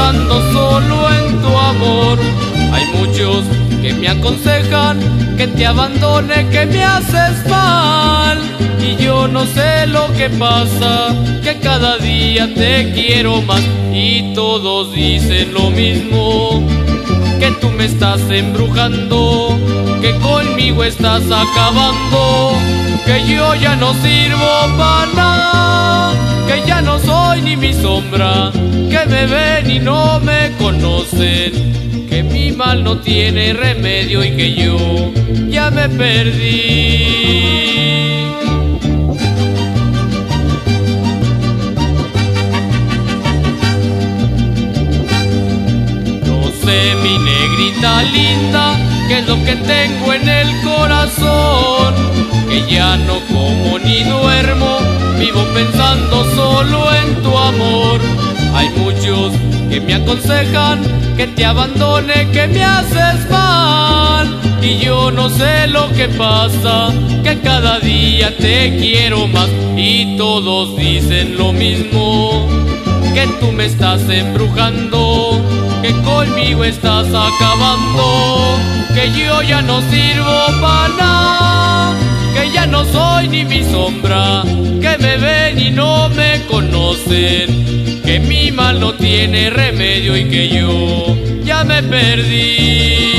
pensando solo en tu amor. Hay muchos que me aconsejan que te abandone, que me haces mal. Y yo no sé lo que pasa, que cada día te quiero más. Y todos dicen lo mismo, que tú me estás embrujando, que conmigo estás acabando, que yo ya no sirvo para nada, que ya no soy ni mi sombra, que me ven y no me conocen, que mi mal no tiene remedio y que yo ya me perdí. Mi negrita linda, que es lo que tengo en el corazón, que ya no como ni duermo, vivo pensando solo en tu amor. Hay muchos que me aconsejan que te abandone, que me haces mal. Y yo no sé lo que pasa, que cada día te quiero más. Y todos dicen lo mismo, que tú me estás embrujando, que conmigo estás acabando, que yo ya no sirvo para nada, que ya no soy ni mi sombra, que me ven y no me conocen, que mi mal no tiene remedio y que yo ya me perdí.